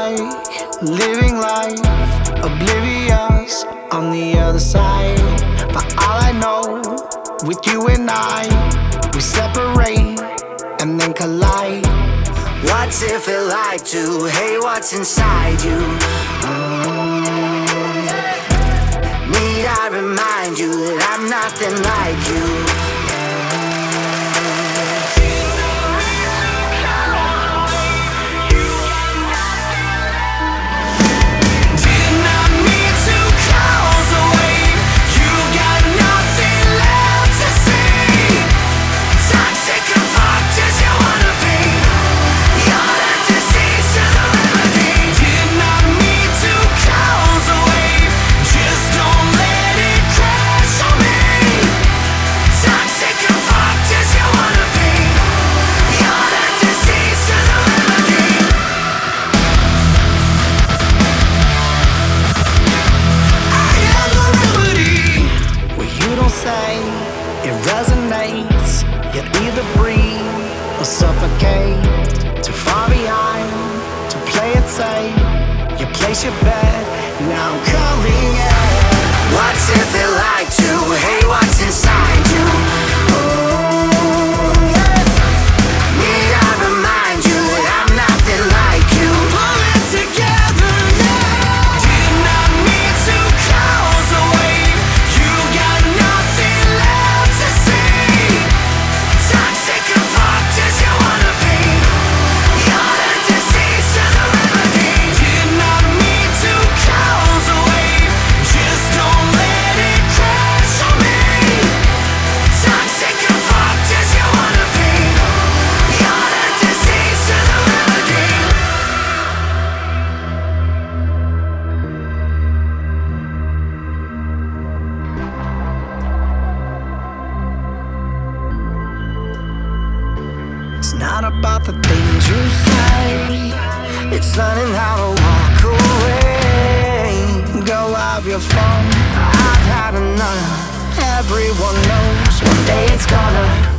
like living life, oblivious on the other side. But all I know, with you and I, we separate and then collide. What's it feel like to hate what's inside you? Need I remind you that I'm nothing like you? It resonates, you either breathe or suffocate. Too far behind to play it safe. You place your bet, now I'm calling it. What's it feel like to hate what's inside you? Need I remind you that I'm nothing like you? Pull it together now. Did not mean to cause a wave. You got nothing left to say. Toxic and fucked as you wanna be. You're the disease to the remedy. Did not mean to cause a wave. Just don't let it crash on me. Toxic and fucked as you wanna be. You're the disease to the remedy. It's not about the things you say, It's learning how to walk away. go have your fun. I've had enough. Everyone knows One day it's gonna